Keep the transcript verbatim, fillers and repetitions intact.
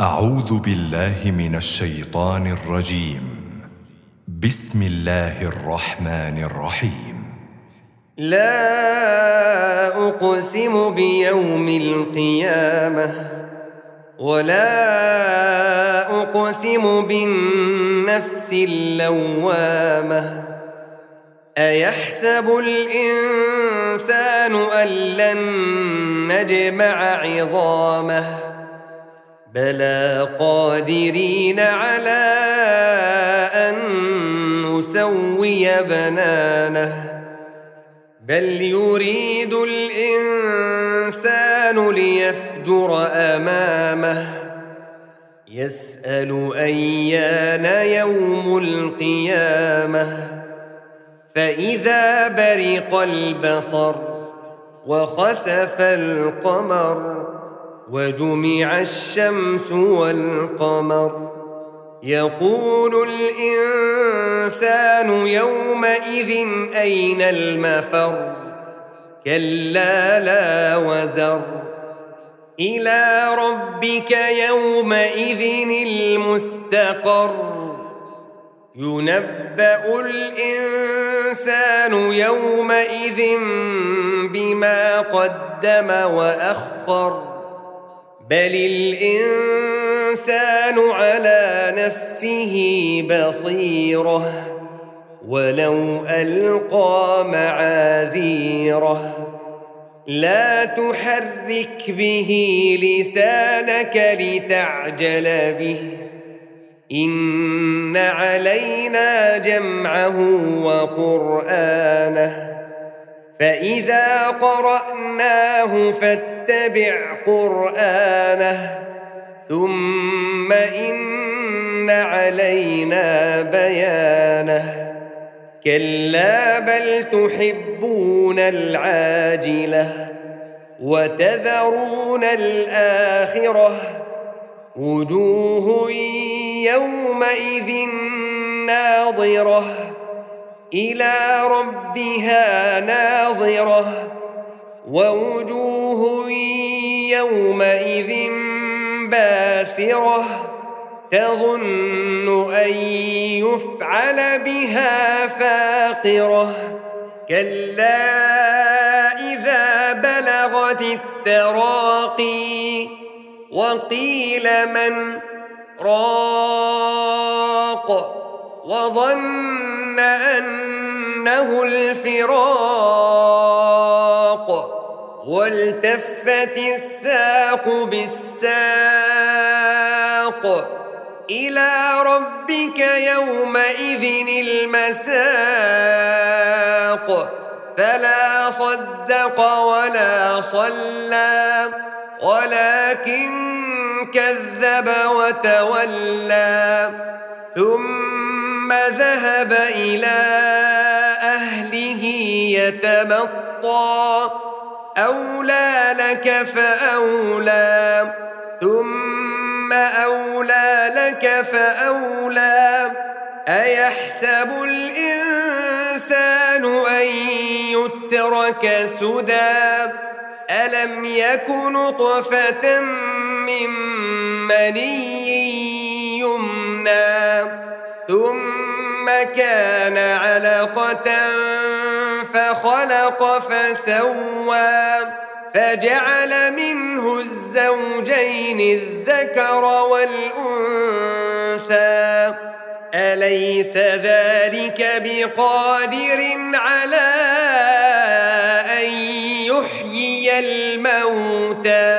أعوذ بالله من الشيطان الرجيم. بسم الله الرحمن الرحيم. لا أقسم بيوم القيامة ولا أقسم بالنفس اللوامة. أيحسب الإنسان أن لن نجمع عظامه بلى قادرين على أن نسوي بنانه بل يريد الإنسان ليفجر أمامه يسأل أيان يوم القيامة فإذا برق البصر وخسف القمر وجمع الشمس والقمر يقول الإنسان يومئذ أين المفر كلا لا وزر إلى ربك يومئذ المستقر ينبأ الإنسان يومئذ بما قدم وأخر بل الإنسان على نفسه بصيرة ولو ألقى معاذيره لا تحرك به لسانك لتعجل به إن علينا جمعه وقرآنه فإذا قرأناه فاتبع قرآنه ثم إن علينا بيانه كلا بل تحبون العاجلة وتذرون الآخرة وجوه يومئذ ناظرة إلى ربها ناظرة ووجوه يومئذ باسرة تظن أن يفعل بها فاقرة كلا إذا بلغت التراقي وقيل من راق وظن أنه الفراق والتفت الساق بالساق إلى ربك يومئذ المساق فلا صدق ولا صلى ولكن كذب وتولى ثم ذهب إلى أهله يتمطى أولى لك فأولى ثم أولى لك فأولى أيحسب الإنسان أن يترك سدى ألم يك نطفة من مني يمنى ثم كان علقة فخلق فسوى فجعل منه الزوجين الذكر والأنثى أليس ذلك بقادر على أن يحيي الموتى